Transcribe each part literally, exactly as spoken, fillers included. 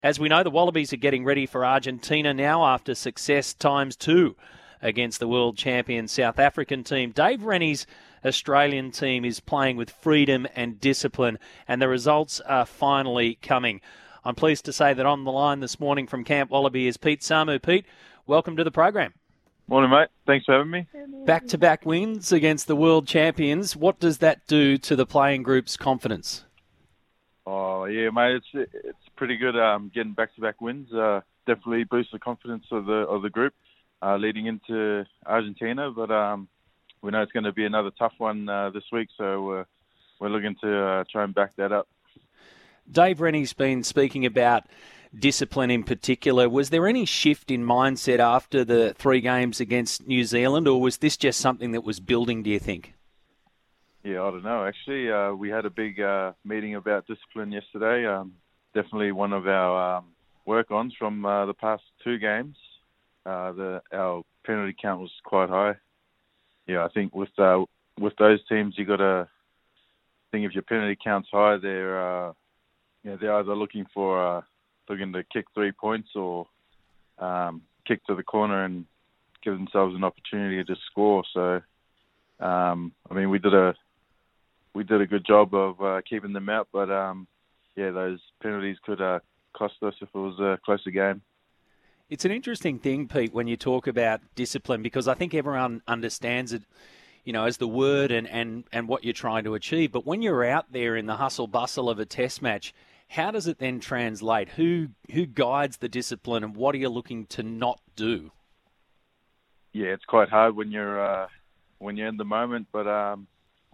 As we know, the Wallabies are getting ready for Argentina now after success times two against the world champion South African team. Dave Rennie's Australian team is playing with freedom and discipline, and the results are finally coming. I'm pleased to say that on the line this morning from Camp Wallaby is Pete Samu. Pete, welcome to the program. Morning, mate. Thanks for having me. Back-to-back wins against the world champions. What does that do to the playing group's confidence? Oh, yeah, mate. It's it's pretty good um, getting back-to-back wins. Uh, definitely boosts the confidence of the of the group uh, leading into Argentina. But um, we know it's going to be another tough one uh, this week, so uh, we're looking to uh, try and back that up. Dave Rennie's been speaking about discipline in particular. Was there any shift in mindset after the three games against New Zealand, or was this just something that was building, do you think? Yeah, I don't know. Actually, uh, we had a big uh, meeting about discipline yesterday. Um, definitely one of our um, work-ons from uh, the past two games. Uh, the our penalty count was quite high. Yeah, I think with uh, with those teams, you got to think if your penalty count's high, they're uh, you know, they're either looking for uh, looking to kick three points or um, kick to the corner and give themselves an opportunity to score. So, um, I mean, we did a we did a good job of uh, keeping them out, but um, yeah, those penalties could uh, cost us if it was a closer game. It's an interesting thing, Pete, when you talk about discipline, because I think everyone understands it, you know, as the word and, and, and what you're trying to achieve. But when you're out there in the hustle bustle of a test match, how does it then translate? Who who guides the discipline, and what are you looking to not do? Yeah, it's quite hard when you're uh, when you're in the moment, but um,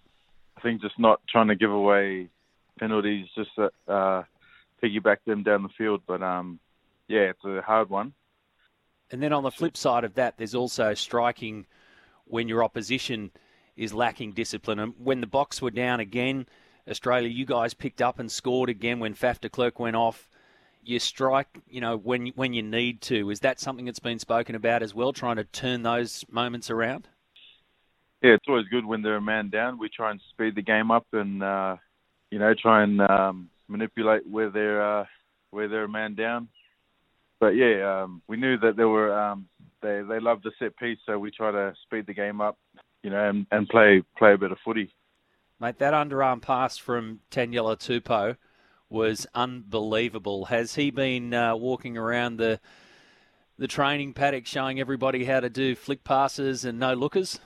I think just not trying to give away penalties, just uh, piggyback them down the field. But um, yeah, it's a hard one. And then on the flip side of that, there's also striking when your opposition is lacking discipline. And when the Boks were down again, Australia, you guys picked up and scored again when Faf de Klerk went off. You strike, you know, when when you need to. Is that something that's been spoken about as well, trying to turn those moments around? Yeah, it's always good when they're a man down. We try and speed the game up and, uh, you know, try and um, manipulate where they're uh, where they're a man down. But yeah, um, we knew that they were um, they they loved the set piece, so we try to speed the game up, you know, and, and play play a bit of footy. Mate, that underarm pass from Taniela Tupou was unbelievable. Has he been uh, walking around the the training paddock showing everybody how to do flick passes and no lookers?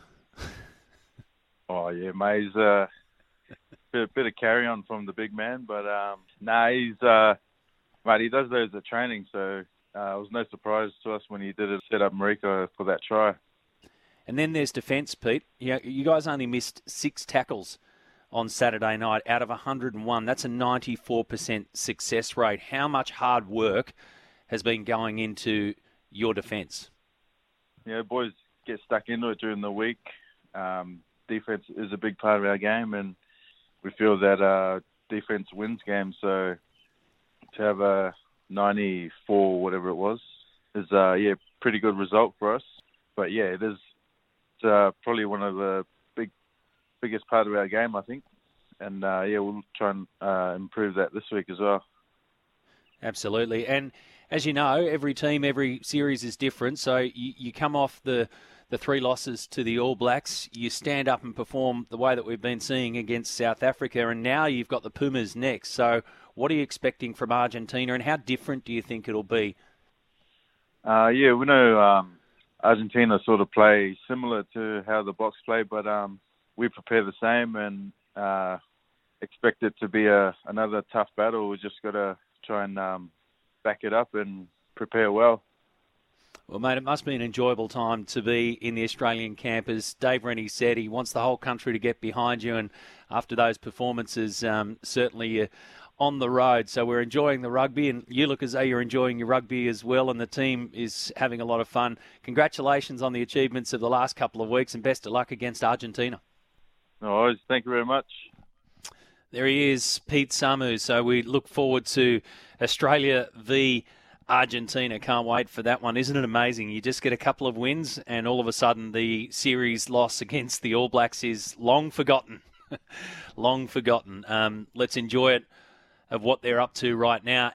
Oh yeah, mate, he's a bit, bit of carry on from the big man, but um, nah, he's uh, mate, he does those at training, so uh, it was no surprise to us when he did it, set up Marika for that try. And then there's defence, Pete. You, you guys only missed six tackles on Saturday night out of one hundred and one. That's a ninety-four percent success rate. How much hard work has been going into your defence? Yeah, boys get stuck into it during the week. Um, defence is a big part of our game, and we feel that uh, defence wins games. So to have a ninety-four, whatever it was, is uh, yeah, pretty good result for us. But yeah, it is it's, uh, probably one of the big biggest part of our game, I think. And uh, yeah, we'll try and uh, improve that this week as well. Absolutely. And as you know, every team, every series is different. So you, you come off the, the three losses to the All Blacks, you stand up and perform the way that we've been seeing against South Africa, and now you've got the Pumas next. So what are you expecting from Argentina, and how different do you think it'll be? Uh, yeah, we know um, Argentina sort of play similar to how the Boks play, but um, we prepare the same and uh, expect it to be a, another tough battle. We just got to try and um, back it up and prepare well. Well, mate, it must be an enjoyable time to be in the Australian camp. As Dave Rennie said, he wants the whole country to get behind you, and after those performances, um, certainly you're on the road. So we're enjoying the rugby, and you look as though you're enjoying your rugby as well, and the team is having a lot of fun. Congratulations on the achievements of the last couple of weeks, and best of luck against Argentina. No worries. Thank you very much. There he is, Pete Samu. So we look forward to Australia v Argentina. Can't wait for that one. Isn't it amazing? You just get a couple of wins and all of a sudden the series loss against the All Blacks is long forgotten. long forgotten. Um, let's enjoy it of what they're up to right now.